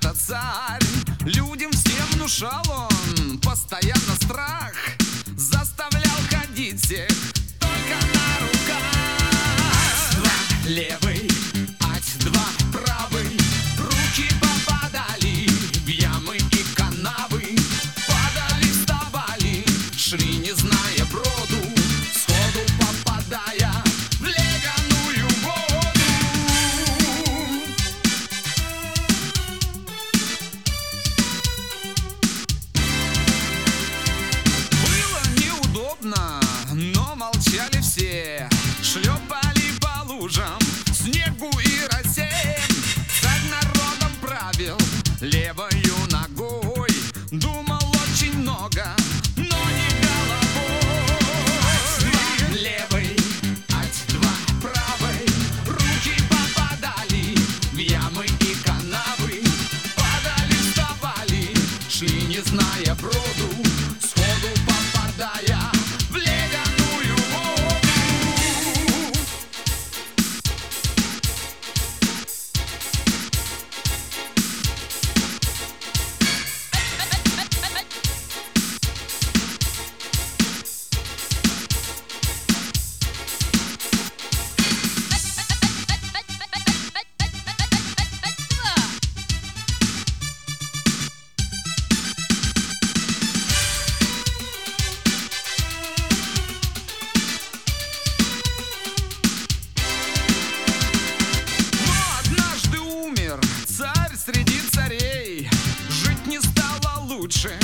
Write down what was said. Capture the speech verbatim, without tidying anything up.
это царь. Людям всем внушал он постоянно страх, заставлял ходить всех только на руках. Ать-два левый, ать-два правый, руки попадали в ямы и канавы, падали, вставали, шли, не зная броду, сходу попадая в ледяную воду. Было неудобно, но молчали все, шлепали по лужам, снегу и росе. Царь народом правил левою ногой, думал очень много, но не головой. Ать-два левый, ать-два правый, руки попадали в ямы и канавы, падали, вставали, шли, не зная броду, сходу попадая в ледяную воду. Среди царей жить не стало лучше.